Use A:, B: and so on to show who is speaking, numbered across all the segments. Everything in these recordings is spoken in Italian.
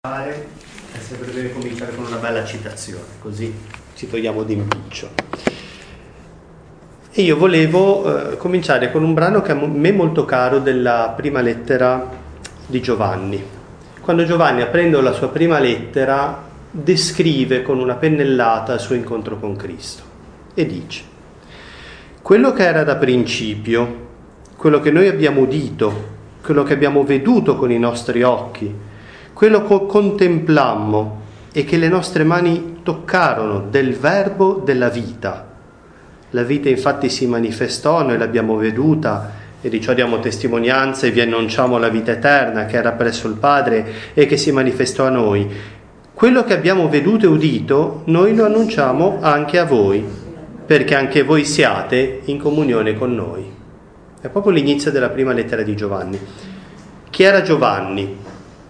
A: È sempre bene cominciare con una bella citazione, così ci togliamo d'impiccio. E io volevo cominciare con un brano che a me è molto caro della prima lettera di Giovanni. Quando Giovanni, aprendo la sua prima lettera, descrive con una pennellata il suo incontro con Cristo e dice: quello che era da principio, quello che noi abbiamo udito, quello che abbiamo veduto con i nostri occhi, quello che contemplammo e che le nostre mani toccarono del verbo della vita. La vita infatti si manifestò, noi l'abbiamo veduta e di ciò diamo testimonianza e vi annunciamo la vita eterna che era presso il Padre e che si manifestò a noi. Quello che abbiamo veduto e udito noi lo annunciamo anche a voi, perché anche voi siate in comunione con noi. È proprio l'inizio della prima lettera di Giovanni. Chi era Giovanni?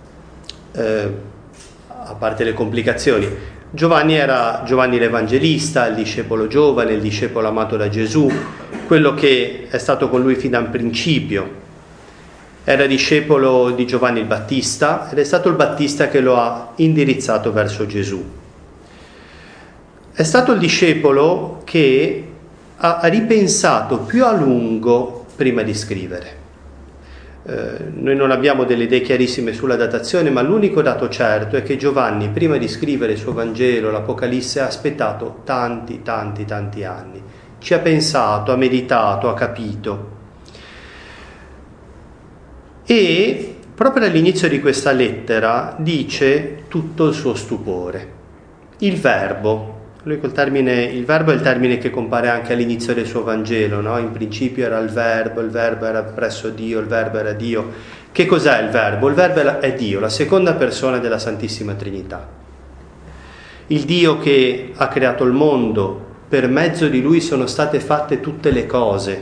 A: A parte le complicazioni, Giovanni era Giovanni l'Evangelista, il discepolo giovane, il discepolo amato da Gesù, quello che è stato con lui fin dal principio. Era discepolo di Giovanni il Battista ed è stato il Battista che lo ha indirizzato verso Gesù. È stato il discepolo che ha ripensato più a lungo prima di scrivere. Noi non abbiamo delle idee chiarissime sulla datazione, ma l'unico dato certo è che Giovanni, prima di scrivere il suo Vangelo, l'Apocalisse, ha aspettato tanti anni. Ci ha pensato, ha meditato, ha capito. E proprio all'inizio di questa lettera dice tutto il suo stupore. Il verbo. Lui col termine, il verbo è il termine che compare anche all'inizio del suo Vangelo, no? In principio era il verbo era presso Dio, il verbo era Dio. Che cos'è il verbo? Il verbo è Dio, la seconda persona della Santissima Trinità. Il Dio che ha creato il mondo, per mezzo di lui sono state fatte tutte le cose.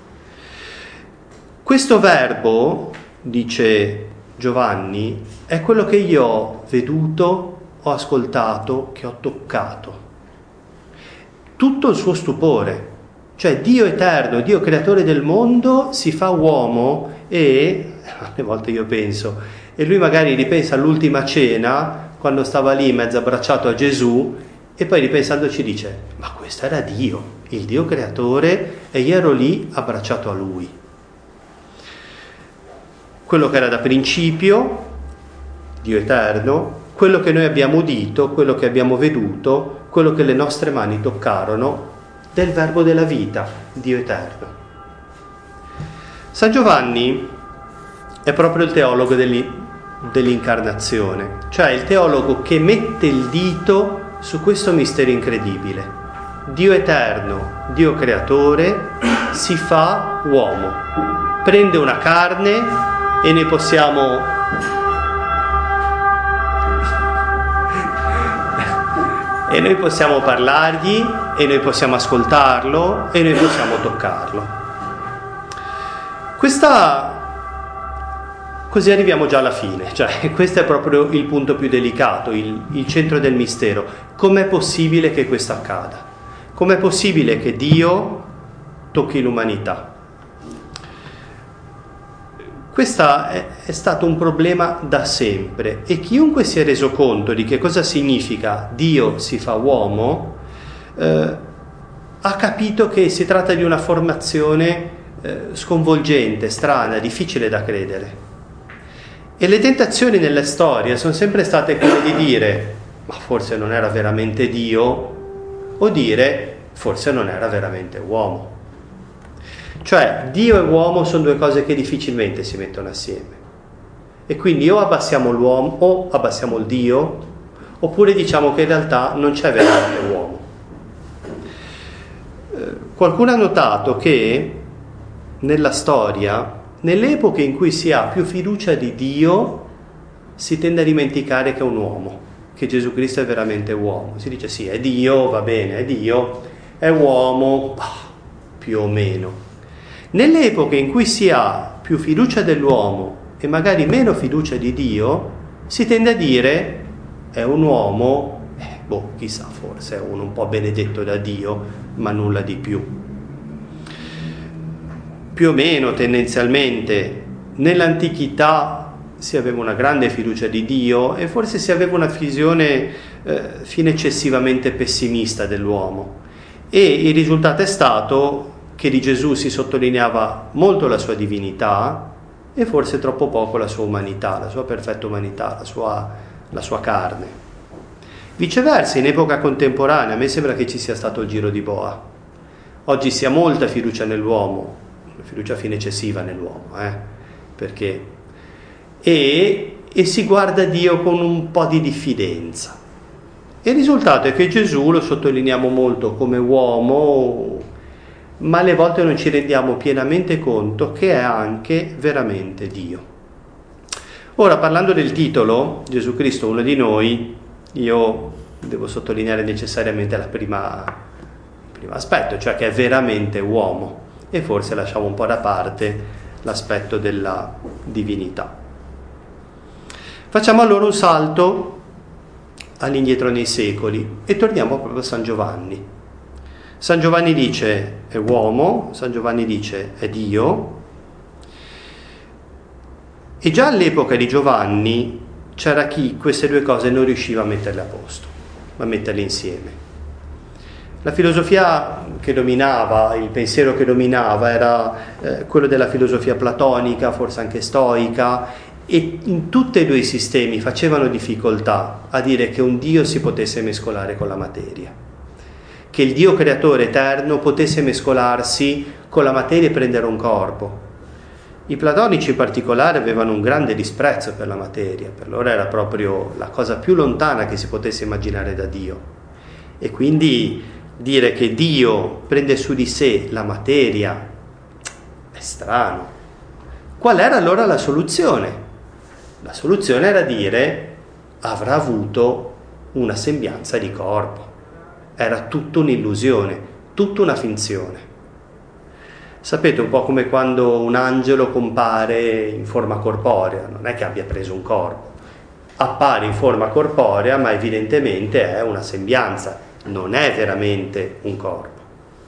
A: Questo verbo, dice Giovanni, è quello che io ho veduto, ho ascoltato, che ho toccato. Tutto il suo stupore, cioè Dio eterno, Dio creatore del mondo si fa uomo e, alle volte io penso, e lui magari ripensa all'ultima cena, quando stava lì mezzo abbracciato a Gesù, e poi ripensandoci dice: ma questo era Dio, il Dio creatore, e io ero lì abbracciato a lui. Quello che era da principio, Dio eterno, quello che noi abbiamo udito, quello che abbiamo veduto, quello che le nostre mani toccarono, del verbo della vita, Dio eterno. San Giovanni è proprio il teologo dell'incarnazione, cioè il teologo che mette il dito su questo mistero incredibile. Dio eterno, Dio creatore, si fa uomo, prende una carne e noi possiamo parlargli, e noi possiamo ascoltarlo, e noi possiamo toccarlo. Così arriviamo già alla fine, cioè questo è proprio il punto più delicato, il centro del mistero. Com'è possibile che questo accada? Com'è possibile che Dio tocchi l'umanità? Questo è stato un problema da sempre e chiunque si è reso conto di che cosa significa Dio si fa uomo ha capito che si tratta di una formazione sconvolgente, strana, difficile da credere. E le tentazioni nella storia sono sempre state quelle di dire: ma forse non era veramente Dio, o dire: forse non era veramente uomo. Cioè, Dio e uomo sono due cose che difficilmente si mettono assieme. E quindi o abbassiamo l'uomo, o abbassiamo il Dio, oppure diciamo che in realtà non c'è veramente uomo. Qualcuno ha notato che nella storia, nelle epoche in cui si ha più fiducia di Dio, si tende a dimenticare che è un uomo, che Gesù Cristo è veramente uomo. Si dice: sì, è Dio, va bene, è Dio, è uomo, più o meno. Nelle epoche in cui si ha più fiducia dell'uomo e magari meno fiducia di Dio, si tende a dire: è un uomo, chissà, forse è uno un po' benedetto da Dio, ma nulla di più. Più o meno, tendenzialmente, nell'antichità si aveva una grande fiducia di Dio e forse si aveva una visione fino eccessivamente pessimista dell'uomo. E il risultato è stato che di Gesù si sottolineava molto la sua divinità e forse troppo poco la sua umanità, la sua perfetta umanità, la sua carne. Viceversa, in epoca contemporanea, a me sembra che ci sia stato il giro di boa. Oggi si ha molta fiducia nell'uomo, una fiducia fino eccessiva nell'uomo, perché e si guarda Dio con un po' di diffidenza. E il risultato è che Gesù lo sottolineiamo molto come uomo, ma alle volte non ci rendiamo pienamente conto che è anche veramente Dio. Ora, parlando del titolo, Gesù Cristo, uno di noi, io devo sottolineare necessariamente il primo aspetto, cioè che è veramente uomo, e forse lasciamo un po' da parte l'aspetto della divinità. Facciamo allora un salto all'indietro nei secoli e torniamo proprio a San Giovanni. San Giovanni dice è uomo, San Giovanni dice è Dio, e già all'epoca di Giovanni c'era chi queste due cose non riusciva a metterle a posto, a metterle insieme. La filosofia che dominava, il pensiero che dominava era quello della filosofia platonica, forse anche stoica, e in tutti e due i sistemi facevano difficoltà a dire che un Dio si potesse mescolare con la materia, che il Dio creatore eterno potesse mescolarsi con la materia e prendere un corpo. I platonici in particolare avevano un grande disprezzo per la materia, per loro era proprio la cosa più lontana che si potesse immaginare da Dio. E quindi dire che Dio prende su di sé la materia è strano. Qual era allora la soluzione? La soluzione era dire avrà avuto una sembianza di corpo. Era tutta un'illusione, tutta una finzione. Sapete, un po' come quando un angelo compare in forma corporea, non è che abbia preso un corpo, appare in forma corporea, ma evidentemente è una sembianza, non è veramente un corpo.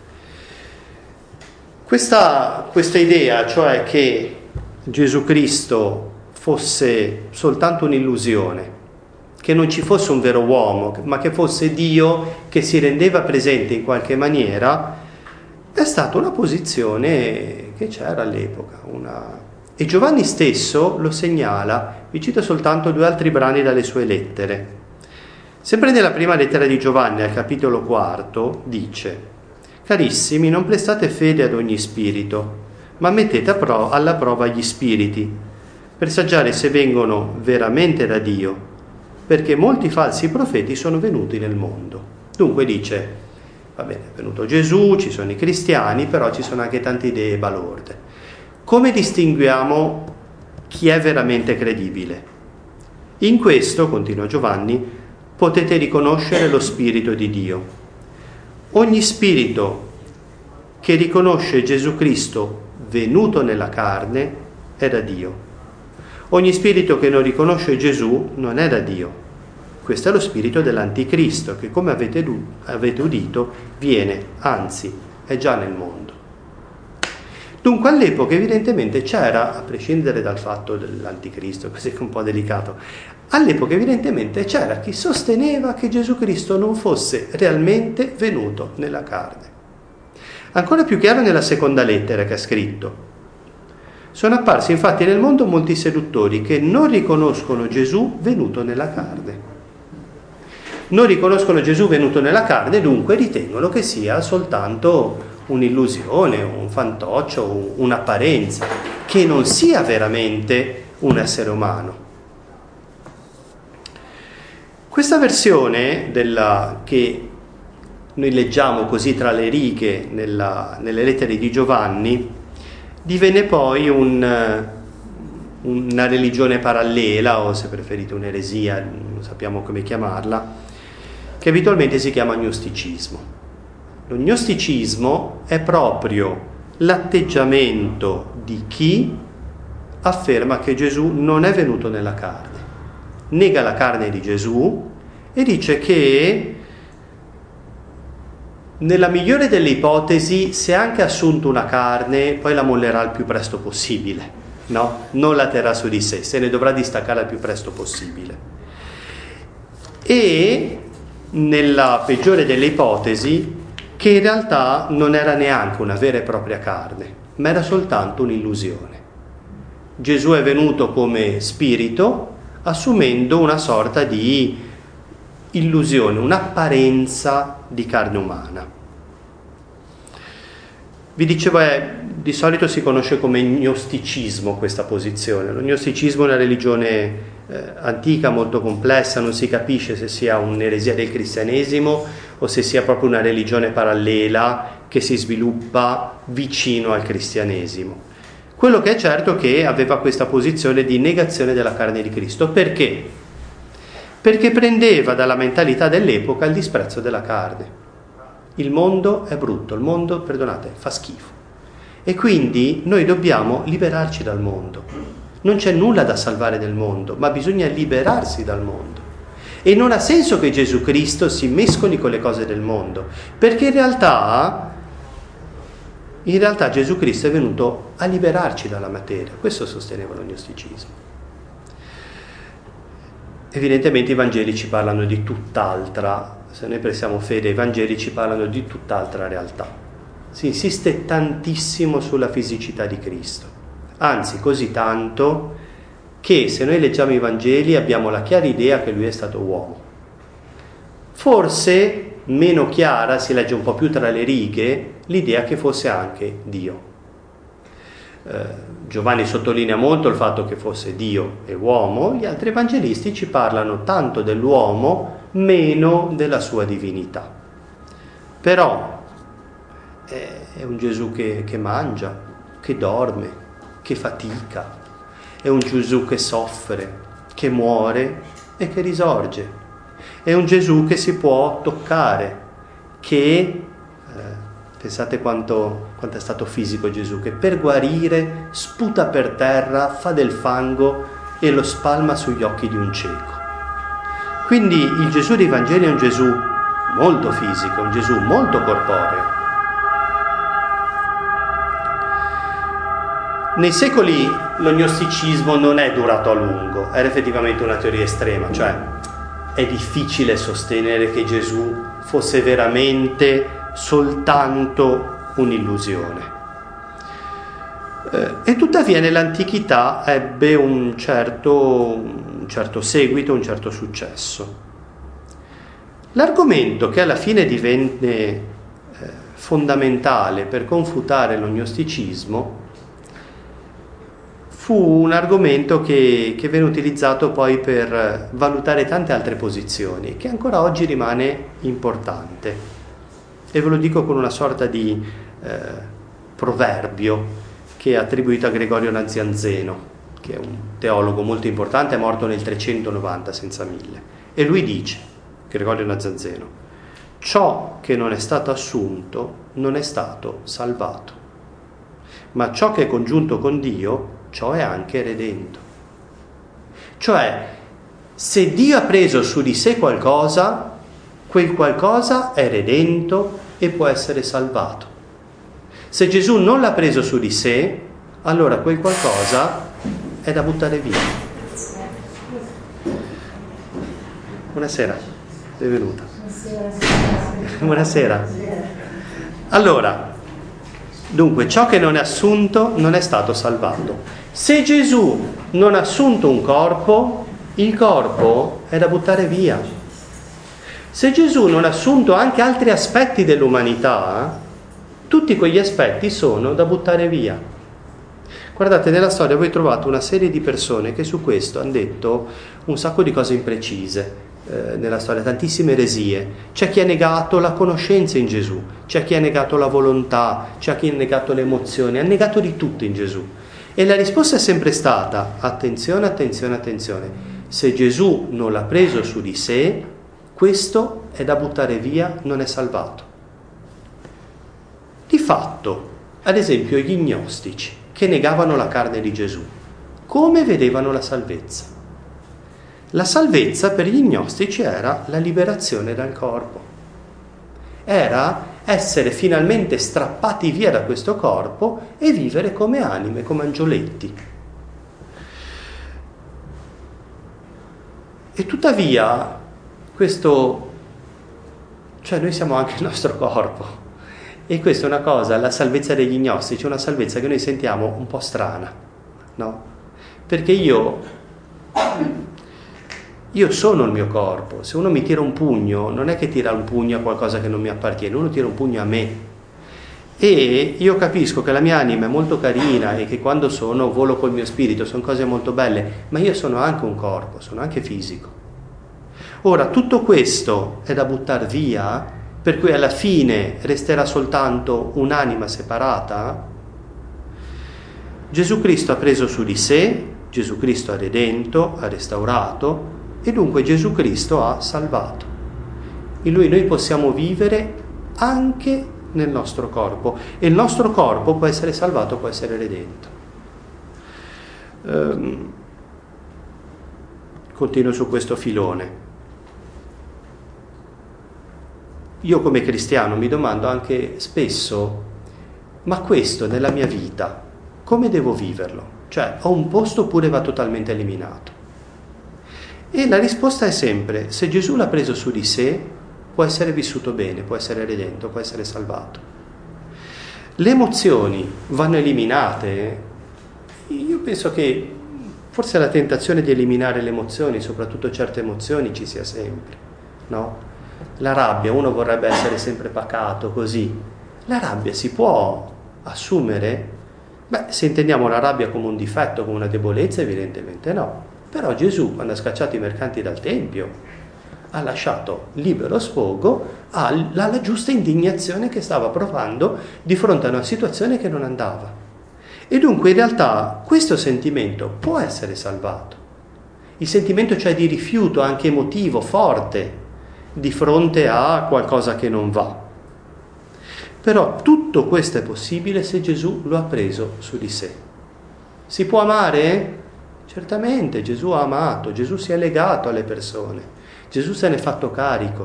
A: Questa idea, cioè che Gesù Cristo fosse soltanto un'illusione, che non ci fosse un vero uomo, ma che fosse Dio che si rendeva presente in qualche maniera, è stata una posizione che c'era all'epoca. E Giovanni stesso lo segnala, vi cito soltanto 2 altri brani dalle sue lettere. Sempre nella prima lettera di Giovanni, al capitolo 4, dice: «Carissimi, non prestate fede ad ogni spirito, ma mettete alla prova gli spiriti, per saggiare se vengono veramente da Dio, perché molti falsi profeti sono venuti nel mondo». Dunque dice, va bene, è venuto Gesù, ci sono i cristiani, però ci sono anche tante idee balorde. Come distinguiamo chi è veramente credibile? In questo, continua Giovanni, potete riconoscere lo Spirito di Dio. Ogni spirito che riconosce Gesù Cristo venuto nella carne è da Dio. Ogni spirito che non riconosce Gesù non è da Dio. Questo è lo spirito dell'anticristo, che come avete udito viene, anzi è già nel mondo. Dunque all'epoca evidentemente c'era, a prescindere dal fatto dell'anticristo, così che è un po' delicato, all'epoca evidentemente c'era chi sosteneva che Gesù Cristo non fosse realmente venuto nella carne. Ancora più chiaro nella seconda lettera che ha scritto: sono apparsi infatti nel mondo molti seduttori che non riconoscono Gesù venuto nella carne. Non riconoscono Gesù venuto nella carne, dunque ritengono che sia soltanto un'illusione, un fantoccio, un'apparenza, che non sia veramente un essere umano. Questa versione che noi leggiamo così tra le righe nelle lettere di Giovanni divenne poi una religione parallela, o se preferite un'eresia, non sappiamo come chiamarla, che abitualmente si chiama gnosticismo. Lo gnosticismo è proprio l'atteggiamento di chi afferma che Gesù non è venuto nella carne, nega la carne di Gesù e dice che nella migliore delle ipotesi, se ha anche assunto una carne, poi la mollerà il più presto possibile, no? Non la terrà su di sé, se ne dovrà distaccare al più presto possibile. E nella peggiore delle ipotesi, che in realtà non era neanche una vera e propria carne, ma era soltanto un'illusione. Gesù è venuto come spirito, assumendo una sorta di illusione, un'apparenza di carne umana. Vi dicevo, di solito si conosce come gnosticismo questa posizione. Lo gnosticismo è una religione antica, molto complessa, non si capisce se sia un'eresia del cristianesimo o se sia proprio una religione parallela che si sviluppa vicino al cristianesimo. Quello che è certo è che aveva questa posizione di negazione della carne di Cristo. Perché? Perché prendeva dalla mentalità dell'epoca il disprezzo della carne. Il mondo è brutto, il mondo, perdonate, fa schifo. E quindi noi dobbiamo liberarci dal mondo. Non c'è nulla da salvare del mondo, ma bisogna liberarsi dal mondo. E non ha senso che Gesù Cristo si mescoli con le cose del mondo, perché in realtà Gesù Cristo è venuto a liberarci dalla materia. Questo sosteneva lo gnosticismo. Evidentemente i Vangeli ci parlano di tutt'altra, se noi prestiamo fede ai Vangeli ci parlano di tutt'altra realtà. Si insiste tantissimo sulla fisicità di Cristo, anzi così tanto che se noi leggiamo i Vangeli abbiamo la chiara idea che lui è stato uomo. Forse meno chiara, si legge un po' più tra le righe, l'idea che fosse anche Dio. Giovanni sottolinea molto il fatto che fosse Dio e uomo, gli altri evangelisti ci parlano tanto dell'uomo, meno della sua divinità. Però è un Gesù che mangia, che dorme, che fatica, è un Gesù che soffre, che muore e che risorge. È un Gesù che si può toccare, che, pensate quanto è stato fisico Gesù, che per guarire sputa per terra, fa del fango e lo spalma sugli occhi di un cieco. Quindi il Gesù dei Vangeli è un Gesù molto fisico, un Gesù molto corporeo. Nei secoli lo gnosticismo non è durato a lungo, era effettivamente una teoria estrema, cioè è difficile sostenere che Gesù fosse veramente soltanto un'illusione. E tuttavia nell'antichità ebbe un certo seguito, un certo successo. L'argomento che alla fine divenne fondamentale per confutare lo gnosticismo fu un argomento che venne utilizzato poi per valutare tante altre posizioni, che ancora oggi rimane importante. E ve lo dico con una sorta di proverbio che è attribuito a Gregorio Nazianzeno, che è un teologo molto importante, è morto nel 390 senza 1000. E lui dice, Gregorio Nazianzeno, ciò che non è stato assunto non è stato salvato, ma ciò che è congiunto con Dio, ciò è anche redento. Cioè, se Dio ha preso su di sé qualcosa, quel qualcosa è redento e può essere salvato. Se Gesù non l'ha preso su di sé, allora quel qualcosa è da buttare via. Buonasera, benvenuta. Buonasera. Allora, dunque, ciò che non è assunto non è stato salvato. Se Gesù non ha assunto un corpo, il corpo è da buttare via. Se Gesù non ha assunto anche altri aspetti dell'umanità, tutti quegli aspetti sono da buttare via. Guardate, nella storia voi trovate una serie di persone che su questo hanno detto un sacco di cose imprecise. Nella storia tantissime eresie. C'è chi ha negato la conoscenza in Gesù, c'è chi ha negato la volontà, c'è chi ha negato le emozioni, ha negato di tutto in Gesù. E la risposta è sempre stata: attenzione, attenzione, attenzione. Se Gesù non l'ha preso su di sé, questo è da buttare via, non è salvato. Di fatto, ad esempio, gli gnostici che negavano la carne di Gesù, come vedevano la salvezza? La salvezza per gli gnostici era la liberazione dal corpo. Era essere finalmente strappati via da questo corpo e vivere come anime, come angioletti. E tuttavia, cioè noi siamo anche il nostro corpo. E questa è una cosa, la salvezza degli gnostici, è una salvezza che noi sentiamo un po' strana, no? Perché io sono il mio corpo. Se uno mi tira un pugno, non è che tira un pugno a qualcosa che non mi appartiene, uno tira un pugno a me. E io capisco che la mia anima è molto carina e che quando volo col mio spirito, sono cose molto belle, ma io sono anche un corpo, sono anche fisico. Ora, tutto questo è da buttare via, per cui alla fine resterà soltanto un'anima separata? Gesù Cristo ha preso su di sé, Gesù Cristo ha redento, ha restaurato e dunque Gesù Cristo ha salvato. In Lui noi possiamo vivere anche nel nostro corpo e il nostro corpo può essere salvato, può essere redento. Continuo su questo filone. Io come cristiano mi domando anche spesso, ma questo nella mia vita, come devo viverlo? Cioè, ho un posto oppure va totalmente eliminato? E la risposta è sempre, se Gesù l'ha preso su di sé, può essere vissuto bene, può essere redento, può essere salvato. Le emozioni vanno eliminate? Io penso che forse la tentazione di eliminare le emozioni, soprattutto certe emozioni, ci sia sempre, no? La rabbia, uno vorrebbe essere sempre pacato, così. La rabbia si può assumere? Beh, se intendiamo la rabbia come un difetto, come una debolezza, evidentemente no. Però Gesù, quando ha scacciato i mercanti dal Tempio, ha lasciato libero sfogo alla giusta indignazione che stava provando di fronte a una situazione che non andava. E dunque in realtà questo sentimento può essere salvato. Il sentimento cioè di rifiuto anche emotivo, forte, di fronte a qualcosa che non va. Però tutto questo è possibile se Gesù lo ha preso su di sé. Si può amare? Certamente, Gesù ha amato, Gesù si è legato alle persone, Gesù se ne è fatto carico.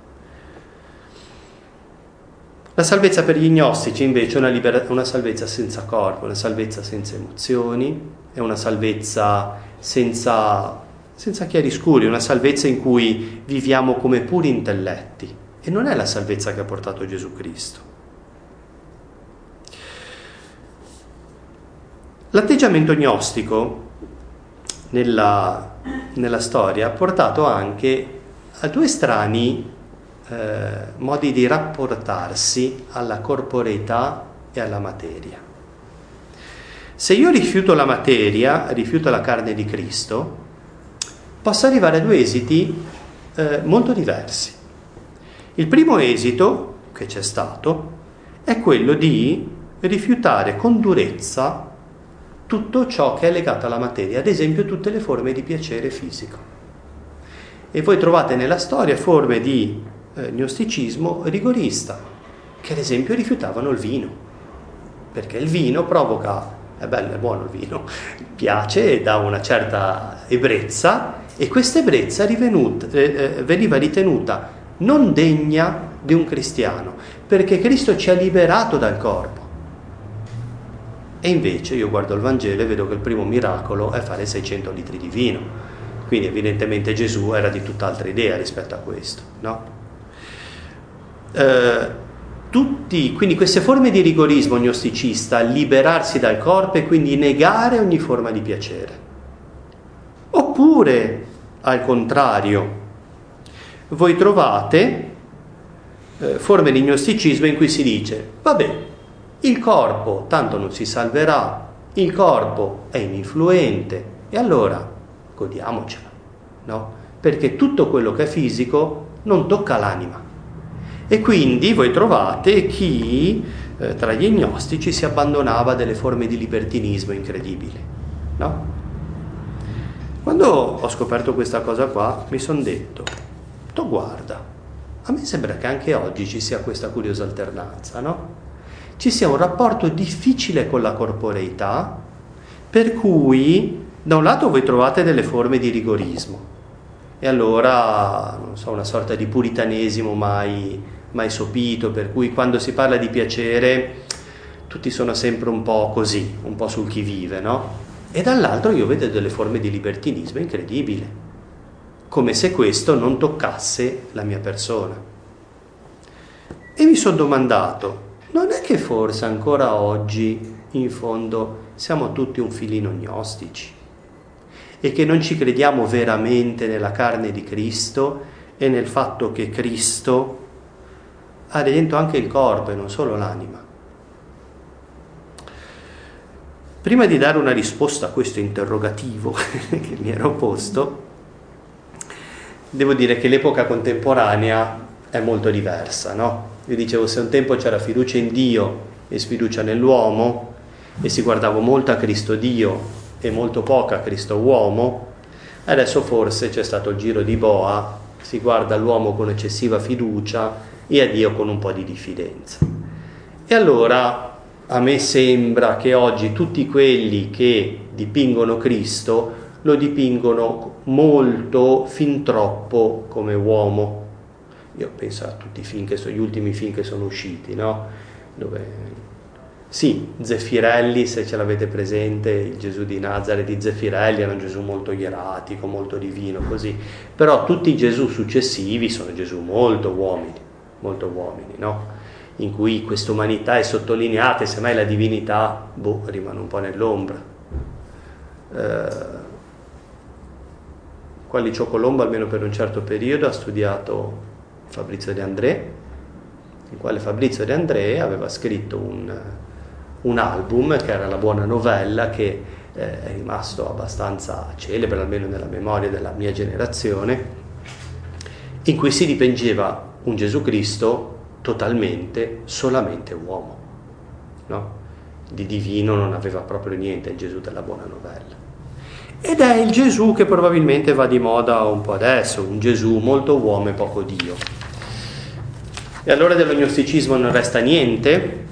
A: La salvezza per gli gnostici invece è una salvezza senza corpo, una salvezza senza emozioni, è una salvezza senza chiaroscuri, una salvezza in cui viviamo come puri intelletti. E non è la salvezza che ha portato Gesù Cristo. L'atteggiamento gnostico nella storia ha portato anche a due strani modi di rapportarsi alla corporeità e alla materia. Se io rifiuto la materia, rifiuto la carne di Cristo, posso arrivare a due esiti molto diversi. Il primo esito che c'è stato è quello di rifiutare con durezza tutto ciò che è legato alla materia, ad esempio tutte le forme di piacere fisico. E voi trovate nella storia forme di gnosticismo rigorista, che ad esempio rifiutavano il vino, perché il vino provoca, è bello, è buono il vino, piace e dà una certa ebbrezza, e questa ebbrezza veniva ritenuta non degna di un cristiano, perché Cristo ci ha liberato dal corpo. E invece io guardo il Vangelo e vedo che il primo miracolo è fare 600 litri di vino, quindi evidentemente Gesù era di tutt'altra idea rispetto a questo, no? Quindi queste forme di rigorismo gnosticista, liberarsi dal corpo e quindi negare ogni forma di piacere. Oppure, al contrario, voi trovate forme di gnosticismo in cui si dice, vabbè, il corpo tanto non si salverà, il corpo è ininfluente e allora godiamocela, no? Perché tutto quello che è fisico non tocca l'anima. E quindi voi trovate chi tra gli gnostici si abbandonava a delle forme di libertinismo incredibili, no? Quando ho scoperto questa cosa qua mi sono detto, guarda, a me sembra che anche oggi ci sia questa curiosa alternanza, no? Ci sia un rapporto difficile con la corporeità, per cui da un lato voi trovate delle forme di rigorismo, e allora, non so, una sorta di puritanesimo mai sopito, per cui quando si parla di piacere tutti sono sempre un po' così, un po' sul chi vive, no? E dall'altro io vedo delle forme di libertinismo incredibile. come se questo non toccasse la mia persona. E mi sono domandato, non è che forse ancora oggi, in fondo, siamo tutti un filino gnostici e che non ci crediamo veramente nella carne di Cristo e nel fatto che Cristo ha dentro anche il corpo e non solo l'anima? Prima di dare una risposta a questo interrogativo che mi ero posto, devo dire che l'epoca contemporanea è molto diversa, no? Io dicevo, se un tempo c'era fiducia in Dio e sfiducia nell'uomo e si guardava molto a Cristo Dio e molto poco a Cristo uomo, adesso forse c'è stato il giro di boa, si guarda l'uomo con eccessiva fiducia e a Dio con un po' di diffidenza. E allora a me sembra che oggi tutti quelli che dipingono Cristo lo dipingono molto, fin troppo, come uomo. Io penso a tutti i film gli ultimi film che sono usciti, no? Sì, Zeffirelli, se ce l'avete presente, il Gesù di Nazareth di Zeffirelli era un Gesù molto ieratico, molto divino, così. Però tutti i Gesù successivi sono Gesù molto uomini, no? In cui questa umanità è sottolineata e semmai la divinità, rimane un po' nell'ombra. Qua Licio Colombo, almeno per un certo periodo, ha studiato Fabrizio De André, il quale Fabrizio De André aveva scritto un album che era La Buona Novella, che è rimasto abbastanza celebre, almeno nella memoria della mia generazione, in cui si dipingeva un Gesù Cristo totalmente, solamente uomo, no? Di divino non aveva proprio niente il Gesù della Buona Novella. Ed è il Gesù che probabilmente va di moda un po' adesso, un Gesù molto uomo e poco Dio. E allora dello gnosticismo non resta niente?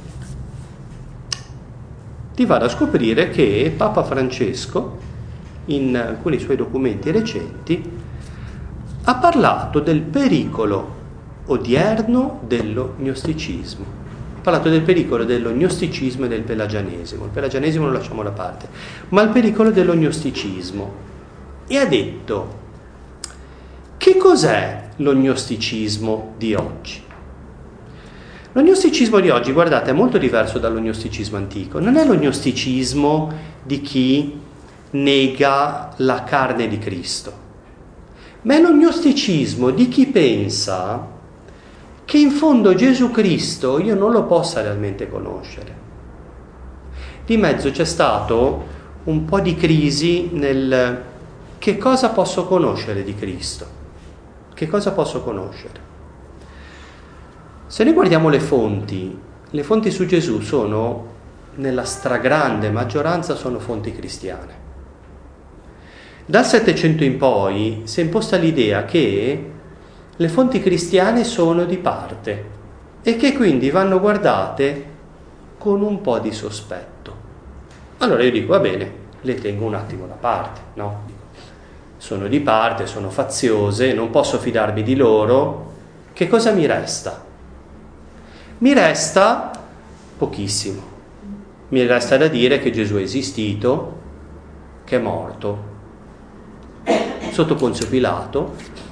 A: Ti vado a scoprire che Papa Francesco, in alcuni suoi documenti recenti, ha parlato del pericolo odierno dello gnosticismo. Ha parlato del pericolo dello gnosticismo e del pelagianesimo. Il pelagianesimo lo lasciamo da parte, ma il pericolo dello gnosticismo. E ha detto, che cos'è lo gnosticismo di oggi? Lo gnosticismo di oggi, guardate, è molto diverso dallo gnosticismo antico. Non è lo gnosticismo di chi nega la carne di Cristo, ma è lo gnosticismo di chi pensa che in fondo Gesù Cristo io non lo possa realmente conoscere. Di mezzo c'è stato un po' di crisi nel che cosa posso conoscere di Cristo? Che cosa posso conoscere? Se noi guardiamo le fonti su Gesù sono, nella stragrande maggioranza, sono fonti cristiane. Dal Settecento in poi si è imposta l'idea che le fonti cristiane sono di parte e che quindi vanno guardate con un po' di sospetto. Allora io dico, va bene, le tengo un attimo da parte, no? Sono di parte, sono faziose, non posso fidarmi di loro. Che cosa mi resta? Mi resta pochissimo. Mi resta da dire che Gesù è esistito, che è morto sotto Ponzio Pilato,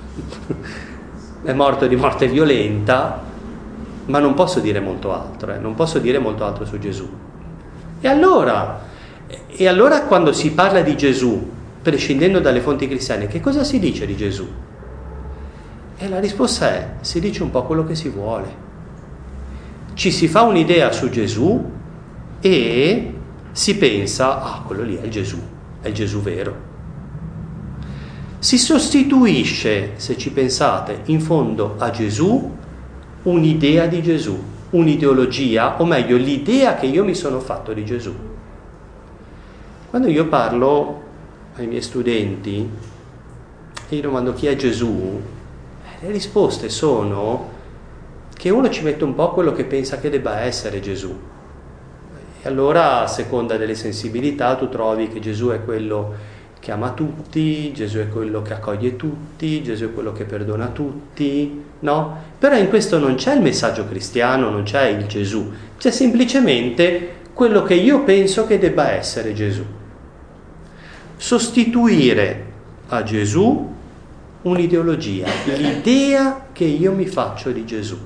A: è morto di morte violenta, ma non posso dire molto altro, non posso dire molto altro su Gesù. E allora quando si parla di Gesù, prescindendo dalle fonti cristiane, che cosa si dice di Gesù? E la risposta è, si dice un po' quello che si vuole. Ci si fa un'idea su Gesù e si pensa, quello lì è il Gesù vero. Si sostituisce, se ci pensate, in fondo a Gesù, un'idea di Gesù, un'ideologia, o meglio, l'idea che io mi sono fatto di Gesù. Quando io parlo ai miei studenti e io domando chi è Gesù, le risposte sono che uno ci mette un po' quello che pensa che debba essere Gesù. E allora, a seconda delle sensibilità, tu trovi che Gesù è quello che ama tutti, Gesù è quello che accoglie tutti, Gesù è quello che perdona tutti, no? Però in questo non c'è il messaggio cristiano, non c'è il Gesù, c'è semplicemente quello che io penso che debba essere Gesù. Sostituire a Gesù un'ideologia, l'idea che io mi faccio di Gesù.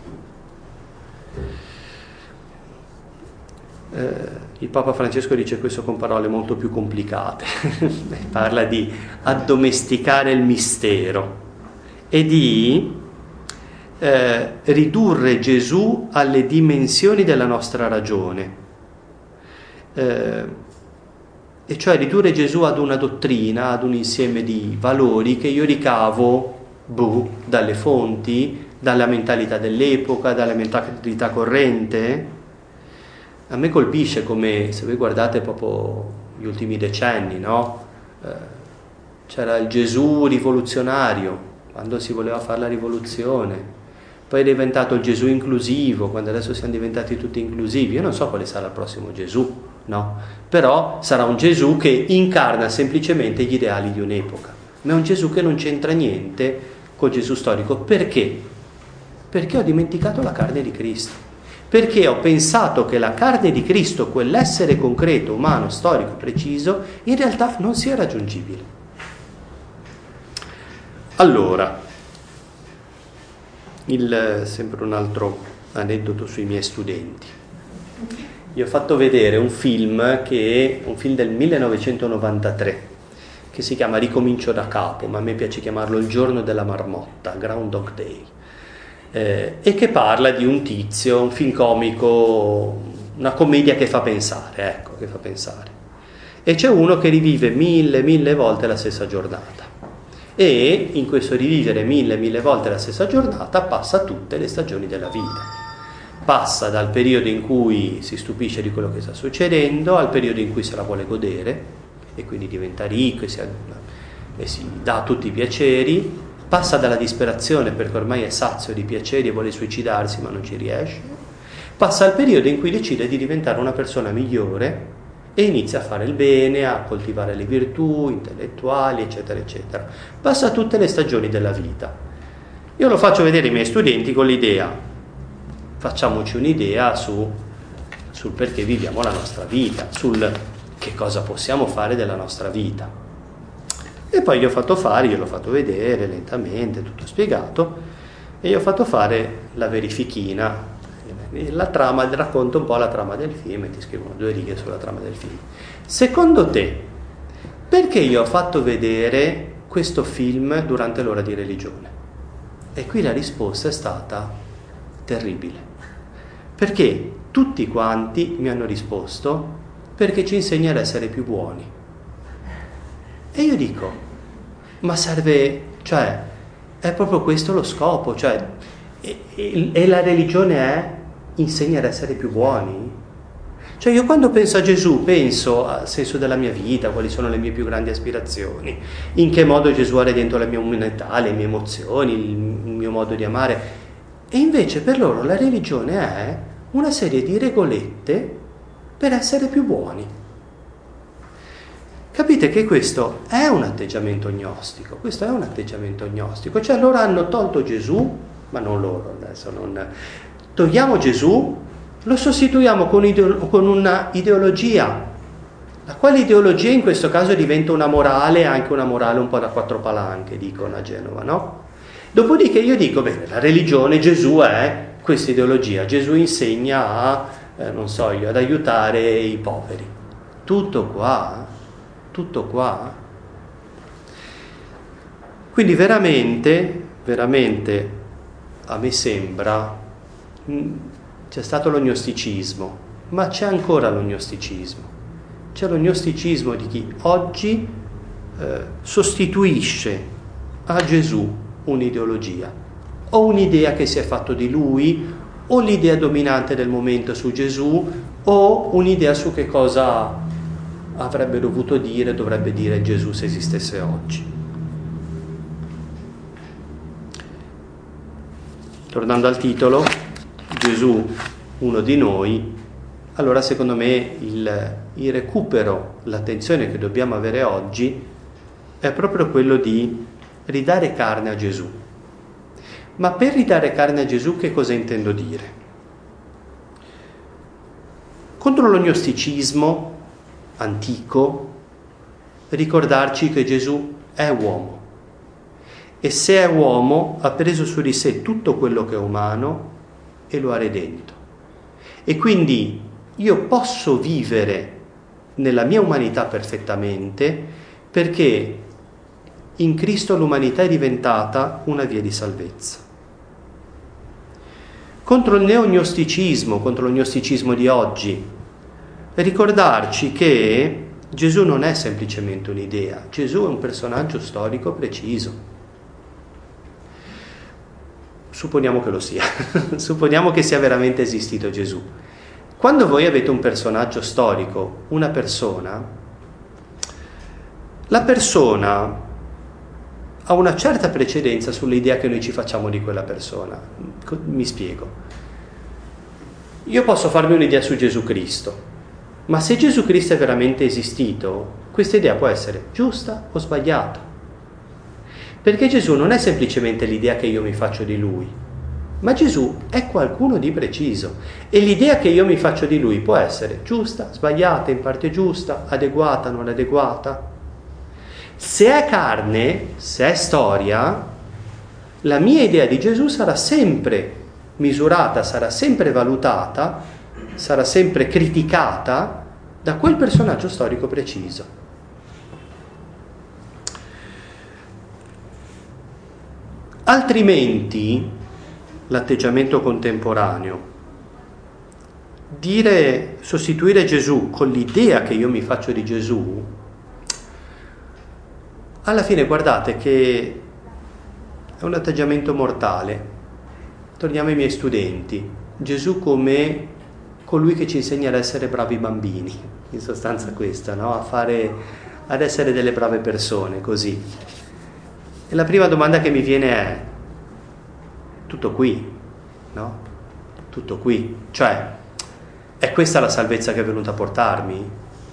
A: Il Papa Francesco dice questo con parole molto più complicate, parla di addomesticare il mistero e di ridurre Gesù alle dimensioni della nostra ragione, e cioè ridurre Gesù ad una dottrina, ad un insieme di valori che io ricavo dalle fonti, dalla mentalità dell'epoca, dalla mentalità corrente. A me colpisce come, se voi guardate proprio gli ultimi decenni, no? C'era il Gesù rivoluzionario, quando si voleva fare la rivoluzione, poi è diventato il Gesù inclusivo, quando adesso siamo diventati tutti inclusivi. Io non so quale sarà il prossimo Gesù, no? Però sarà un Gesù che incarna semplicemente gli ideali di un'epoca, ma è un Gesù che non c'entra niente col Gesù storico. Perché? Perché ho dimenticato la carne di Cristo. Perché ho pensato che la carne di Cristo, quell'essere concreto, umano, storico, preciso, in realtà non sia raggiungibile. Allora, sempre un altro aneddoto sui miei studenti. Gli ho fatto vedere un film del 1993, che si chiama Ricomincio da capo, ma a me piace chiamarlo Il giorno della marmotta, Groundhog Day. E che parla di un tizio, un film comico, una commedia che fa pensare, ecco, che fa pensare. E c'è uno che rivive mille volte la stessa giornata. E in questo rivivere mille volte la stessa giornata passa tutte le stagioni della vita. Passa dal periodo in cui si stupisce di quello che sta succedendo al periodo in cui se la vuole godere e quindi diventa ricco e si dà tutti i piaceri. Passa dalla disperazione perché ormai è sazio di piaceri e vuole suicidarsi ma non ci riesce. Passa al periodo in cui decide di diventare una persona migliore e inizia a fare il bene, a coltivare le virtù intellettuali, eccetera, eccetera. Passa tutte le stagioni della vita. Io lo faccio vedere ai miei studenti con l'idea, facciamoci un'idea sul perché viviamo la nostra vita, sul che cosa possiamo fare della nostra vita. E poi glielo ho fatto vedere lentamente, tutto spiegato, e gli ho fatto fare la verifichina. La trama, racconto un po' la trama del film e ti scrivono 2 righe sulla trama del film. Secondo te, perché io ho fatto vedere questo film durante l'ora di religione? E qui la risposta è stata terribile. Perché tutti quanti mi hanno risposto perché ci insegna ad essere più buoni. E io dico, ma serve, cioè, è proprio questo lo scopo, cioè, e la religione insegna ad essere più buoni? Cioè io quando penso a Gesù penso al senso della mia vita, quali sono le mie più grandi aspirazioni, in che modo Gesù ha redento la mia umanità, le mie emozioni, il mio modo di amare. E invece per loro la religione è una serie di regolette per essere più buoni. Capite che questo è un atteggiamento gnostico, cioè loro hanno tolto Gesù, ma non loro, adesso non... Togliamo Gesù, lo sostituiamo con una ideologia, la quale ideologia in questo caso diventa una morale, anche una morale un po' da 4 palanche, dicono a Genova, no? Dopodiché io dico, bene, la religione, Gesù è questa ideologia, Gesù insegna ad aiutare i poveri. Tutto qua. Quindi veramente a me sembra c'è stato lo gnosticismo, ma c'è ancora lo gnosticismo. C'è lo gnosticismo di chi oggi sostituisce a Gesù un'ideologia o un'idea che si è fatto di lui o l'idea dominante del momento su Gesù o un'idea su che cosa avrebbe dovuto dire, dovrebbe dire Gesù se esistesse oggi. Tornando al titolo, Gesù, uno di noi, allora secondo me il recupero, l'attenzione che dobbiamo avere oggi è proprio quello di ridare carne a Gesù. Ma per ridare carne a Gesù che cosa intendo dire? Contro lo gnosticismo antico, ricordarci che Gesù è uomo e se è uomo ha preso su di sé tutto quello che è umano e lo ha redento. E quindi io posso vivere nella mia umanità perfettamente perché in Cristo l'umanità è diventata una via di salvezza. Contro il neognosticismo, contro il gnosticismo di oggi, ricordarci che Gesù non è semplicemente un'idea, Gesù è un personaggio storico preciso. Supponiamo che lo sia, supponiamo che sia veramente esistito Gesù. Quando voi avete un personaggio storico, una persona, la persona ha una certa precedenza sull'idea che noi ci facciamo di quella persona. Mi spiego. Io posso farmi un'idea su Gesù Cristo, ma se Gesù Cristo è veramente esistito, questa idea può essere giusta o sbagliata. Perché Gesù non è semplicemente l'idea che io mi faccio di Lui, ma Gesù è qualcuno di preciso e l'idea che io mi faccio di Lui può essere giusta, sbagliata, in parte giusta, adeguata, non adeguata. Se è carne, se è storia, la mia idea di Gesù sarà sempre misurata, sarà sempre valutata, sarà sempre criticata da quel personaggio storico preciso. Altrimenti, l'atteggiamento contemporaneo, sostituire Gesù con l'idea che io mi faccio di Gesù, alla fine guardate che è un atteggiamento mortale. Torniamo ai miei studenti. Gesù come colui che ci insegna ad essere bravi bambini, in sostanza questa, no? Ad essere delle brave persone, così. E la prima domanda che mi viene è: tutto qui, no? Tutto qui. Cioè, è questa la salvezza che è venuta a portarmi?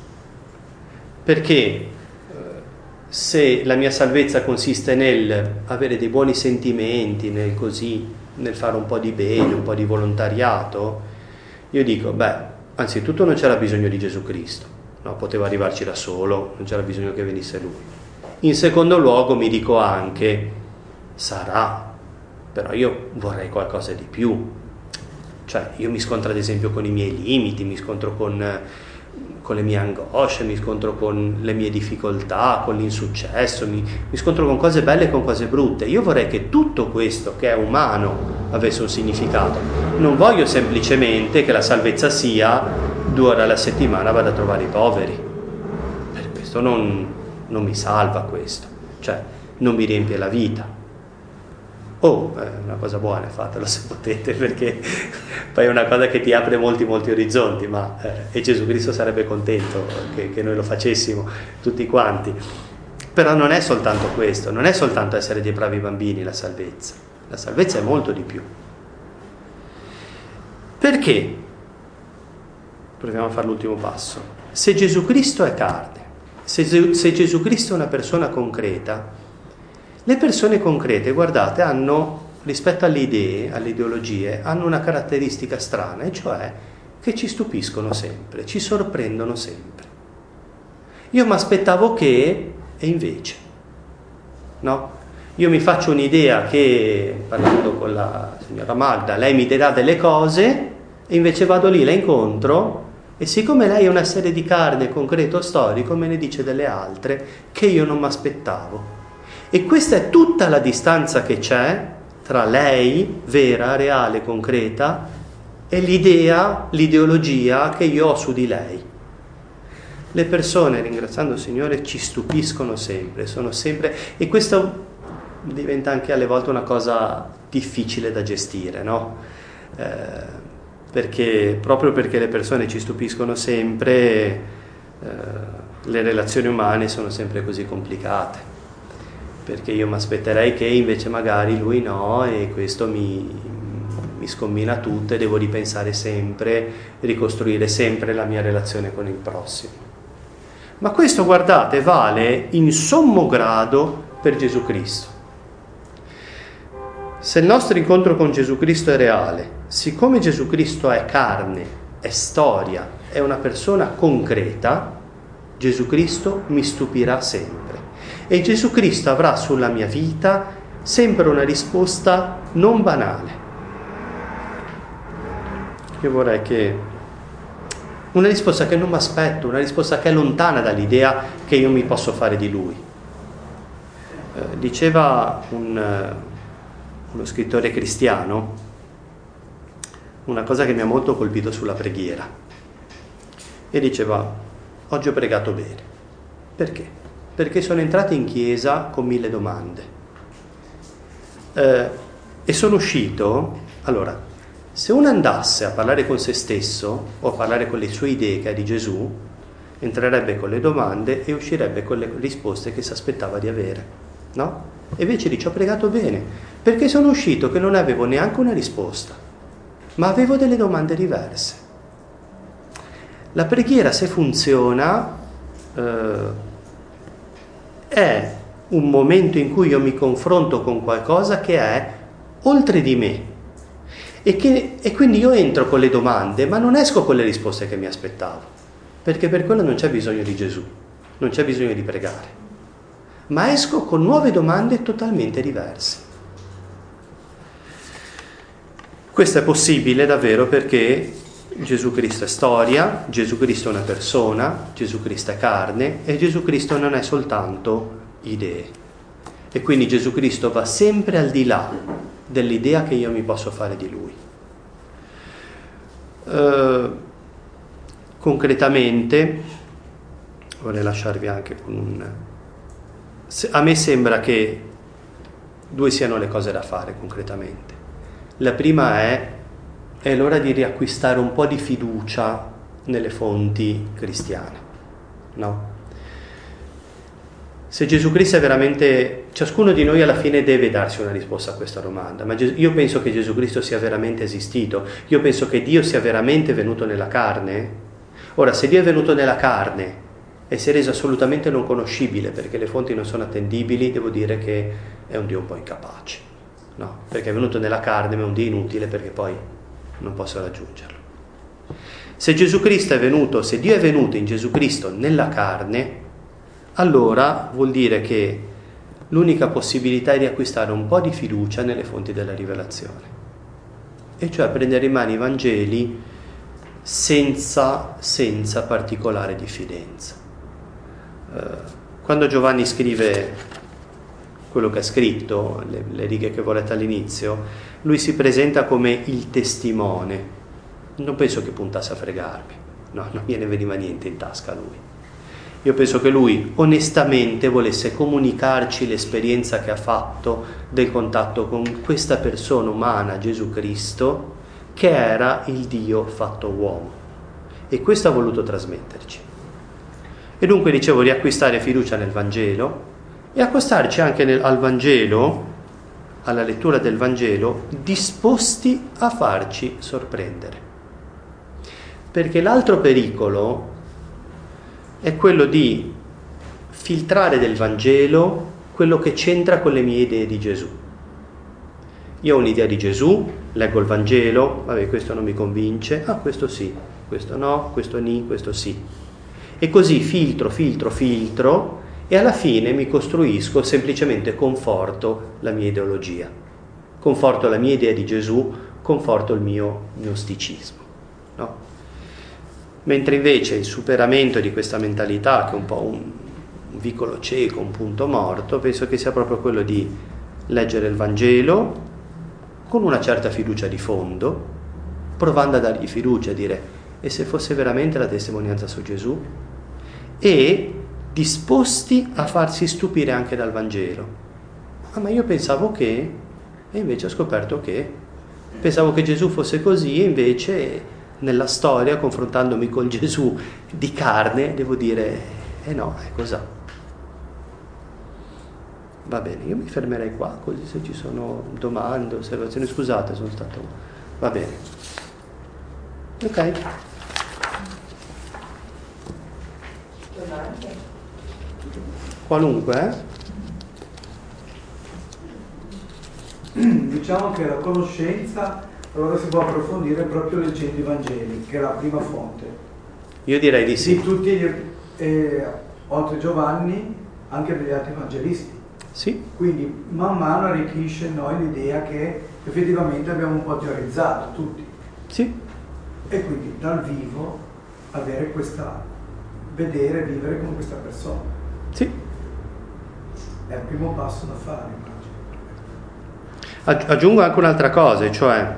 A: Perché se la mia salvezza consiste nel avere dei buoni sentimenti, nel fare un po' di bene, un po' di volontariato, io dico, anzitutto non c'era bisogno di Gesù Cristo, no? Poteva arrivarci da solo, non c'era bisogno che venisse Lui. In secondo luogo mi dico anche, sarà, però io vorrei qualcosa di più. Cioè, io mi scontro ad esempio con i miei limiti, mi scontro con le mie angosce, mi scontro con le mie difficoltà, con l'insuccesso, mi scontro con cose belle e con cose brutte. Io vorrei che tutto questo che è umano avesse un significato. Non voglio semplicemente che la salvezza sia 2 ore alla settimana vado a trovare i poveri. Per questo non mi salva questo, cioè non mi riempie la vita. Una cosa buona, fatelo se potete, perché poi è una cosa che ti apre molti orizzonti, e Gesù Cristo sarebbe contento che noi lo facessimo tutti quanti. Però non è soltanto questo, non è soltanto essere dei bravi bambini la salvezza è molto di più. Perché? Proviamo a fare l'ultimo passo. Se Gesù Cristo è carne, se Gesù Cristo è una persona concreta, le persone concrete, guardate, hanno, rispetto alle idee, alle ideologie, hanno una caratteristica strana, e cioè che ci stupiscono sempre, ci sorprendono sempre. Io mi aspettavo che, e invece, no? Io mi faccio un'idea che, parlando con la signora Magda, lei mi dirà delle cose, e invece vado lì, la incontro, e siccome lei è una serie di carne, concreto, storico, me ne dice delle altre che io non mi aspettavo. E questa è tutta la distanza che c'è tra lei, vera, reale, concreta, e l'ideologia che io ho su di lei. Le persone, ringraziando il Signore, ci stupiscono sempre, sono sempre... E questo diventa anche alle volte una cosa difficile da gestire, no? Proprio perché le persone ci stupiscono sempre, le relazioni umane sono sempre così complicate. Perché io mi aspetterei che invece magari lui no, e questo mi scombina tutto e devo ripensare sempre, ricostruire sempre la mia relazione con il prossimo. Ma questo, guardate, vale in sommo grado per Gesù Cristo. Se il nostro incontro con Gesù Cristo è reale, siccome Gesù Cristo è carne, è storia, è una persona concreta, Gesù Cristo mi stupirà sempre. E Gesù Cristo avrà sulla mia vita sempre una risposta non banale. Io vorrei che una risposta che non mi aspetto, una risposta che è lontana dall'idea che io mi posso fare di lui. Diceva uno scrittore cristiano una cosa che mi ha molto colpito sulla preghiera, e diceva: oggi ho pregato bene. Perché? Perché sono entrato in chiesa con 1000 domande e sono uscito. Allora, se uno andasse a parlare con se stesso o a parlare con le sue idee che ha di Gesù, entrerebbe con le domande e uscirebbe con le risposte che si aspettava di avere, no? E invece dice: ho pregato bene, perché sono uscito che non avevo neanche una risposta, ma avevo delle domande diverse. La preghiera, se funziona, è un momento in cui io mi confronto con qualcosa che è oltre di me e quindi io entro con le domande, ma non esco con le risposte che mi aspettavo, perché per quello non c'è bisogno di Gesù, non c'è bisogno di pregare, ma esco con nuove domande totalmente diverse. Questo è possibile davvero perché Gesù Cristo è storia, Gesù Cristo è una persona, Gesù Cristo è carne e Gesù Cristo non è soltanto idee. E quindi Gesù Cristo va sempre al di là dell'idea che io mi posso fare di Lui. Concretamente, vorrei lasciarvi anche con a me sembra che 2 siano le cose da fare concretamente. La prima è l'ora di riacquistare un po' di fiducia nelle fonti cristiane, no? Se Gesù Cristo è veramente... Ciascuno di noi alla fine deve darsi una risposta a questa domanda, ma io penso che Gesù Cristo sia veramente esistito, io penso che Dio sia veramente venuto nella carne. Ora, se Dio è venuto nella carne e si è reso assolutamente non conoscibile perché le fonti non sono attendibili, devo dire che è un Dio un po' incapace, no? Perché è venuto nella carne, ma è un Dio inutile perché poi non posso raggiungerlo. Se Gesù Cristo è venuto, se Dio è venuto in Gesù Cristo nella carne, allora vuol dire che l'unica possibilità è di acquistare un po' di fiducia nelle fonti della rivelazione, e cioè prendere in mano i Vangeli senza particolare diffidenza. Quando Giovanni scrive quello che ha scritto, le righe che ho letto all'inizio, lui si presenta come il testimone. Non penso che puntasse a fregarmi, no, non gliene veniva niente in tasca a lui. Io penso che lui onestamente volesse comunicarci l'esperienza che ha fatto del contatto con questa persona umana, Gesù Cristo, che era il Dio fatto uomo. E questo ha voluto trasmetterci. E dunque, dicevo, riacquistare fiducia nel Vangelo e accostarci anche al Vangelo, alla lettura del Vangelo, disposti a farci sorprendere. Perché l'altro pericolo è quello di filtrare del Vangelo quello che c'entra con le mie idee di Gesù. Io ho un'idea di Gesù, leggo il Vangelo, vabbè, questo non mi convince, questo sì, questo no, questo ni, questo sì. E così filtro, e alla fine mi costruisco, semplicemente conforto la mia ideologia, conforto la mia idea di Gesù, conforto il mio gnosticismo, no? Mentre invece il superamento di questa mentalità, che è un po' un vicolo cieco, un punto morto, penso che sia proprio quello di leggere il Vangelo con una certa fiducia di fondo, provando a dargli fiducia, a dire: e se fosse veramente la testimonianza su Gesù? E disposti a farsi stupire anche dal Vangelo. Ma io pensavo che, e invece ho scoperto che, pensavo che Gesù fosse così, e invece nella storia, confrontandomi col Gesù di carne, devo dire, no, è così. Va bene, io mi fermerei qua, così se ci sono domande, osservazioni, scusate, sono stato... Va bene. Ok. Qualunque,
B: Diciamo che la conoscenza allora si può approfondire proprio leggendo i Vangeli, che è la prima fonte.
A: Io direi di sì.
B: Di tutti, oltre Giovanni, anche degli altri evangelisti.
A: Sì.
B: Quindi man mano arricchisce in noi l'idea che effettivamente abbiamo un po' teorizzato tutti.
A: Sì.
B: E quindi dal vivo avere questa, vedere, vivere con questa persona.
A: Sì.
B: È il primo passo da fare, immagino.
A: Aggiungo anche un'altra cosa, cioè,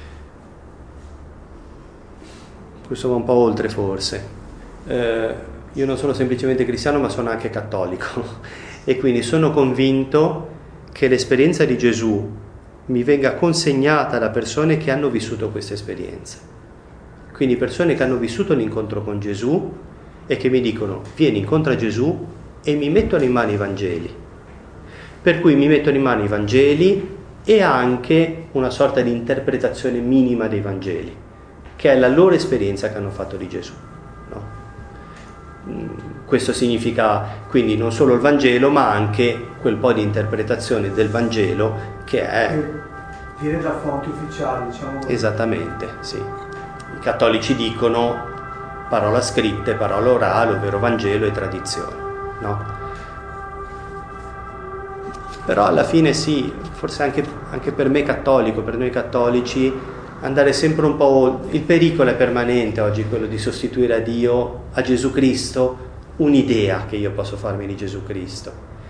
A: questo va un po' oltre forse, io non sono semplicemente cristiano ma sono anche cattolico e quindi sono convinto che l'esperienza di Gesù mi venga consegnata da persone che hanno vissuto questa esperienza, quindi persone che hanno vissuto l'incontro con Gesù e che mi dicono vieni, incontra Gesù, e mi mettono in mano i Vangeli, per cui mi mettono in mano i Vangeli e anche una sorta di interpretazione minima dei Vangeli, che è la loro esperienza che hanno fatto di Gesù, no? Questo significa quindi non solo il Vangelo, ma anche quel po' di interpretazione del Vangelo che è...
B: Viene da fonti ufficiali, diciamo.
A: Esattamente, sì. I cattolici dicono parola scritta e parola orale, ovvero Vangelo e tradizione, no? Però alla fine sì, forse anche per me cattolico, per noi cattolici, andare sempre un po'... Il pericolo è permanente oggi, quello di sostituire a Dio, a Gesù Cristo, un'idea che io posso farmi di Gesù Cristo.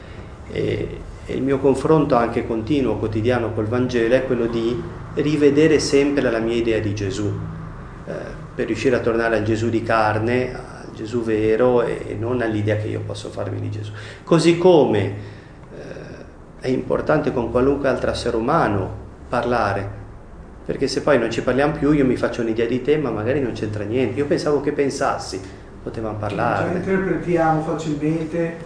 A: E il mio confronto anche continuo, quotidiano col Vangelo è quello di rivedere sempre la mia idea di Gesù, per riuscire a tornare al Gesù di carne, al Gesù vero e non all'idea che io posso farmi di Gesù. Così come è importante con qualunque altro essere umano parlare, perché se poi non ci parliamo più io mi faccio un'idea di te ma magari non c'entra niente, io pensavo che pensassi, potevamo parlare.
B: Cioè, interpretiamo facilmente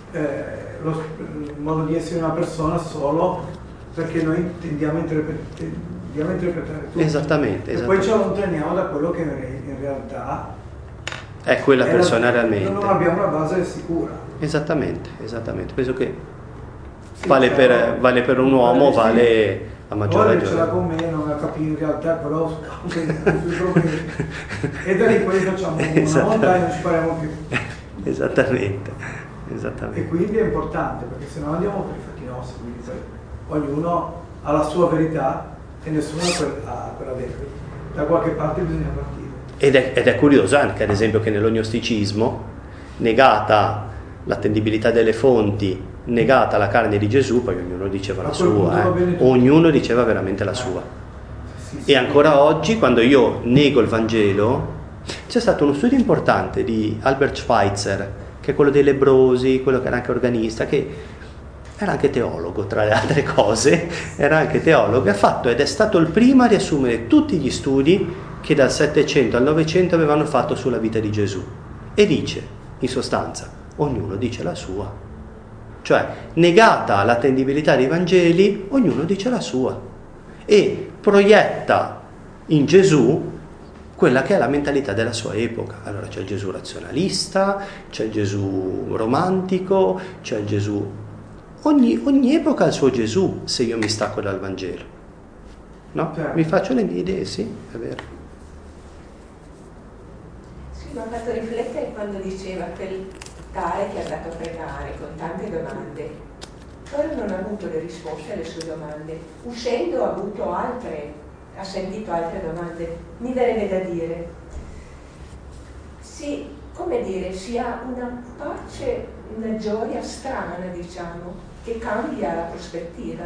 B: il modo di essere una persona solo perché noi tendiamo a interpretare tutto.
A: Esattamente.
B: E poi ci allontaniamo da quello che in realtà
A: è quella persona realmente.
B: Non abbiamo una base sicura.
A: Esattamente. Penso che vale per un uomo, vale a maggior ragione.
B: Ora ce l'ha con me, non ha capito in realtà, però sui problemi. E da lì poi facciamo una montagna e non ci parliamo più.
A: Esattamente.
B: E quindi è importante, perché sennò andiamo per i fatti nostri, quindi ognuno ha la sua verità e nessuno ha quella vera. Da qualche parte bisogna partire.
A: Ed è curioso anche, ad esempio, che nell'ognosticismo, negata l'attendibilità delle fonti, negata la carne di Gesù, poi ognuno diceva la sua, ognuno diceva veramente la sua.
B: Sì.
A: E ancora oggi, quando io nego il Vangelo, c'è stato uno studio importante di Albert Schweitzer, che è quello dei lebbrosi, quello che era anche organista, che era anche teologo, tra le altre cose, era anche teologo, e ha fatto ed è stato il primo a riassumere tutti gli studi che dal 700 al 900 avevano fatto sulla vita di Gesù. E dice, in sostanza, ognuno dice la sua. Cioè, negata l'attendibilità dei Vangeli, ognuno dice la sua. E proietta in Gesù quella che è la mentalità della sua epoca. Allora c'è il Gesù razionalista, c'è il Gesù romantico, c'è il Gesù... Ogni epoca ha il suo Gesù, se io mi stacco dal Vangelo. No?
B: Certo.
A: Mi faccio le mie idee, sì, è vero.
C: Sì, mi ha fatto riflettere quando diceva quel tale che è andato a pregare con tante domande, però non ha avuto le risposte alle sue domande. Uscendo ha sentito altre domande. Mi verrebbe da dire, sì, come dire, si ha una pace, una gioia strana, diciamo, che cambia la prospettiva.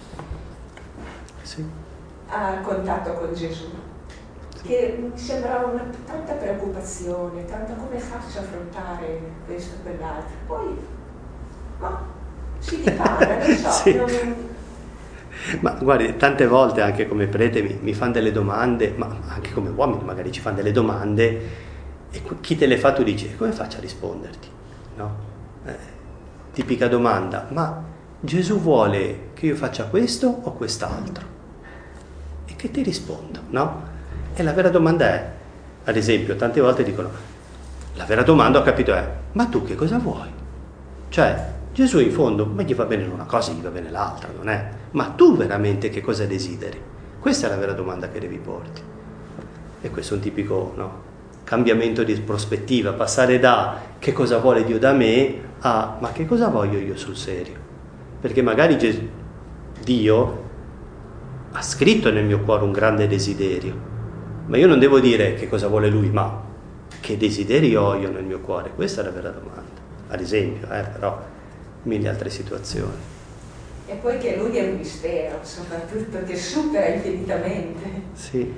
A: Sì.
C: A contatto con Gesù, che mi sembrava tanta preoccupazione, tanta come faccio a affrontare questo e quell'altro. Poi, ma si dipana, non so.
A: Sì. Ma guardi, tante volte anche come prete mi fanno delle domande, ma anche come uomini magari ci fanno delle domande e chi te le fa tu dici, come faccio a risponderti? No? Tipica domanda, ma Gesù vuole che io faccia questo o quest'altro? E che ti rispondo, no? E la vera domanda è, ad esempio, tante volte dicono, la vera domanda, ho capito, è, ma tu che cosa vuoi? Cioè, Gesù in fondo, ma gli va bene una cosa, gli va bene l'altra, non è? Ma tu veramente che cosa desideri? Questa è la vera domanda che devi porti. E questo è un tipico, no, cambiamento di prospettiva, passare da che cosa vuole Dio da me a ma che cosa voglio io sul serio? perché magari Dio ha scritto nel mio cuore un grande desiderio, ma io non devo dire che cosa vuole lui, ma che desideri ho io nel mio cuore. Questa è la vera domanda, ad esempio, però mille altre situazioni.
C: E poi che lui è un mistero, soprattutto, che supera infinitamente
A: Sì.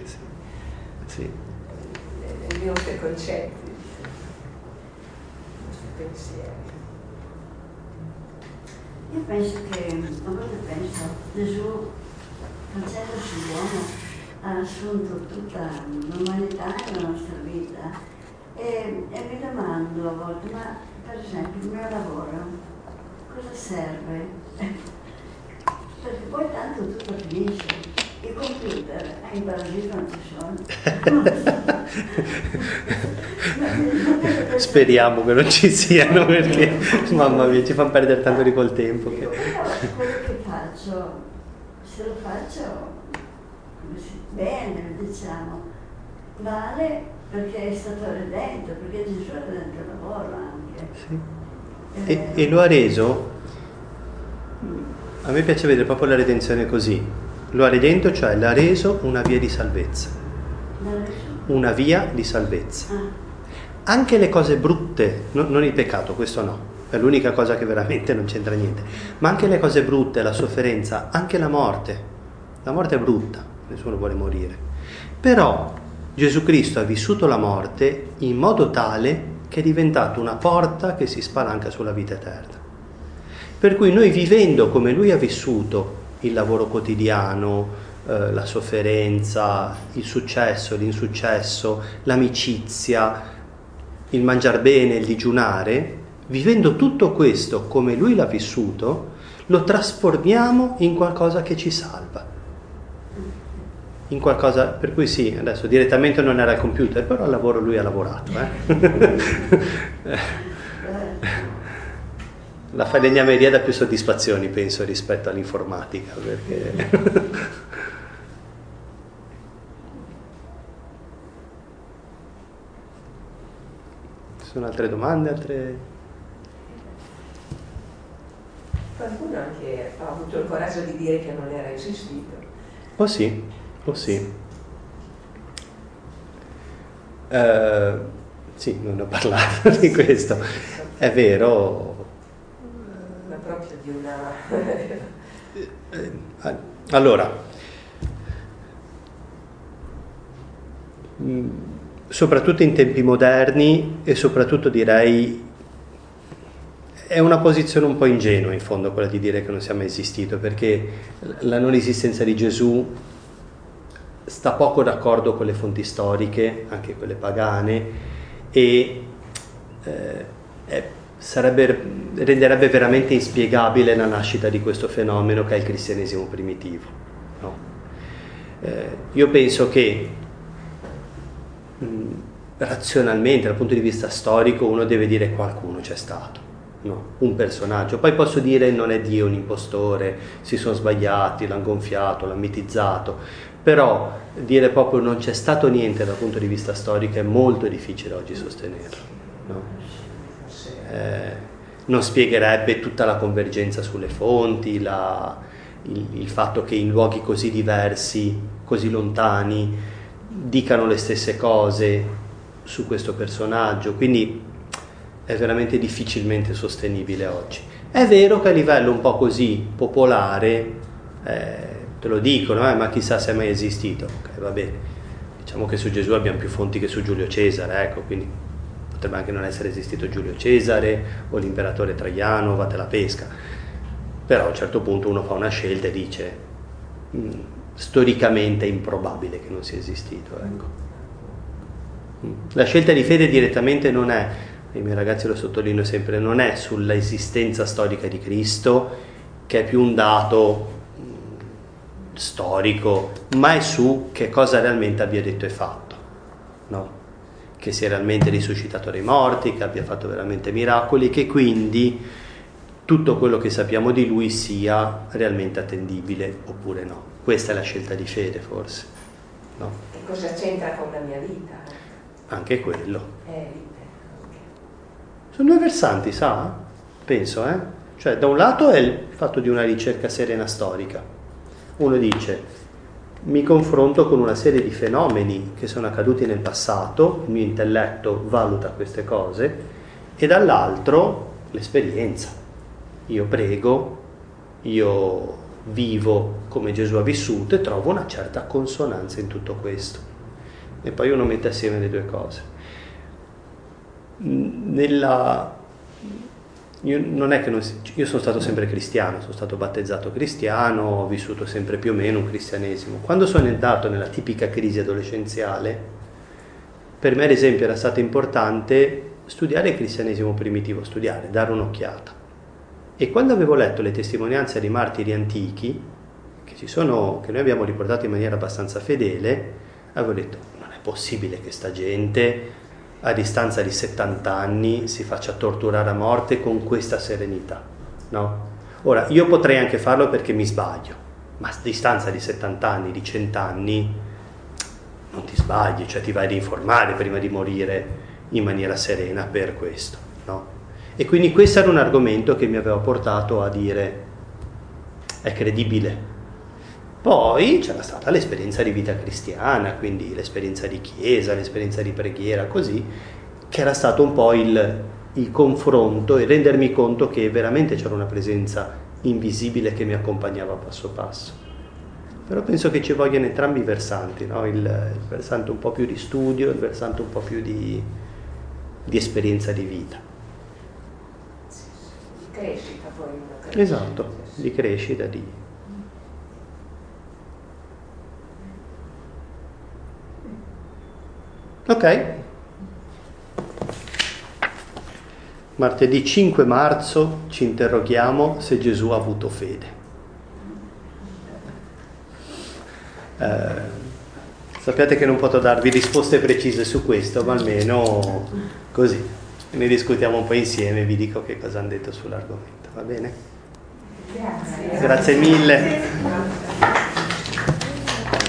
C: i nostri concetti, i nostri pensieri.
D: Io penso che, a volte penso, Gesù, facendosi uomo, ha assunto tutta l'umanità nella nostra vita e mi domando a volte, ma per esempio il mio lavoro, cosa serve? Perché poi tanto tutto finisce. I computer in paradiso non ci sono.
A: Speriamo che non ci siano, perché mamma mia, ci fanno perdere tanto di quel tempo.
D: Però quello che faccio, se lo faccio bene, diciamo, vale perché è stato redento, perché Gesù ha redento il lavoro anche.
A: Sì. E lo ha reso, a me piace vedere proprio la redenzione così. Lo ha redento, cioè l'ha reso una via di salvezza. Una via di salvezza. Anche le cose brutte, non il peccato, questo no, è l'unica cosa che veramente non c'entra niente, ma anche le cose brutte, la sofferenza, anche la morte. La morte è brutta, nessuno vuole morire. Però Gesù Cristo ha vissuto la morte in modo tale che è diventato una porta che si spalanca sulla vita eterna. Per cui noi, vivendo come lui ha vissuto il lavoro quotidiano, la sofferenza, il successo, l'insuccesso, l'amicizia, il mangiar bene, il digiunare, vivendo tutto questo come lui l'ha vissuto, lo trasformiamo in qualcosa che ci salva. In qualcosa, per cui sì, adesso direttamente non era il computer, però al lavoro lui ha lavorato. La falegnameria dà più soddisfazioni, penso, rispetto all'informatica, perché... Ci sono altre domande?
C: Qualcuno anche ha avuto il coraggio di dire che non era esistito.
A: Oh sì. Sì, non ho parlato di questo. È vero.
C: Ma proprio di una...
A: Allora, soprattutto in tempi moderni, e soprattutto direi è una posizione un po' ingenua in fondo quella di dire che non sia mai esistito, perché la non esistenza di Gesù sta poco d'accordo con le fonti storiche, anche quelle pagane, e renderebbe veramente inspiegabile la nascita di questo fenomeno che è il cristianesimo primitivo, no? Io penso che razionalmente, dal punto di vista storico, uno deve dire qualcuno c'è stato, no? Un personaggio. Poi posso dire non è Dio, un impostore, si sono sbagliati, l'hanno gonfiato, l'hanno mitizzato, però dire proprio non c'è stato niente dal punto di vista storico è molto difficile oggi sostenerlo, no? Non spiegherebbe tutta la convergenza sulle fonti, il fatto che in luoghi così diversi, così lontani, dicano le stesse cose su questo personaggio, quindi è veramente difficilmente sostenibile oggi. È vero che a livello un po' così popolare te lo dicono, ma chissà se è mai esistito. Ok, va bene, diciamo che su Gesù abbiamo più fonti che su Giulio Cesare, ecco, quindi potrebbe anche non essere esistito Giulio Cesare o l'imperatore Traiano, vate la pesca, però a un certo punto uno fa una scelta e dice storicamente è improbabile che non sia esistito, ecco. La scelta di fede direttamente non è, i miei ragazzi lo sottolineo sempre, non è sull'esistenza storica di Cristo, che è più un dato storico, ma è su che cosa realmente abbia detto e fatto, no? Che sia realmente risuscitato dai morti, che abbia fatto veramente miracoli, che quindi tutto quello che sappiamo di lui sia realmente attendibile oppure no. Questa è la scelta di fede, forse, no?
C: E cosa c'entra con la mia vita?
A: Anche quello.
C: Okay.
A: Sono due versanti, sa? Penso, Cioè, da un lato è il fatto di una ricerca serena storica. Uno dice, mi confronto con una serie di fenomeni che sono accaduti nel passato, il mio intelletto valuta queste cose, e dall'altro l'esperienza. Io prego, io vivo come Gesù ha vissuto e trovo una certa consonanza in tutto questo. E poi uno mette assieme le due cose. Io sono stato sempre cristiano, sono stato battezzato cristiano, ho vissuto sempre più o meno un cristianesimo. Quando sono entrato nella tipica crisi adolescenziale, per me ad esempio era stato importante studiare il cristianesimo primitivo, dare un'occhiata. E quando avevo letto le testimonianze di martiri antichi, che noi abbiamo riportato in maniera abbastanza fedele, avevo detto, non è possibile che sta gente a distanza di 70 anni si faccia torturare a morte con questa serenità, no? Ora, io potrei anche farlo perché mi sbaglio, ma a distanza di 70 anni, di 100 anni, non ti sbagli, cioè ti vai ad informare prima di morire in maniera serena per questo, no? E quindi questo era un argomento che mi aveva portato a dire, è credibile. Poi c'era stata l'esperienza di vita cristiana, quindi l'esperienza di chiesa, l'esperienza di preghiera, così, che era stato un po' il confronto e rendermi conto che veramente c'era una presenza invisibile che mi accompagnava passo passo. Però penso che ci vogliano entrambi i versanti, no? Il versante un po' più di studio, il versante un po' più di esperienza di vita.
C: Di crescita poi.
A: Esatto, di crescita, di... Ok. Martedì 5 marzo ci interroghiamo se Gesù ha avuto fede. Sappiate che non potrò darvi risposte precise su questo, ma almeno così ne discutiamo un po' insieme e vi dico che cosa hanno detto sull'argomento, va bene?
C: Grazie.
A: Grazie mille.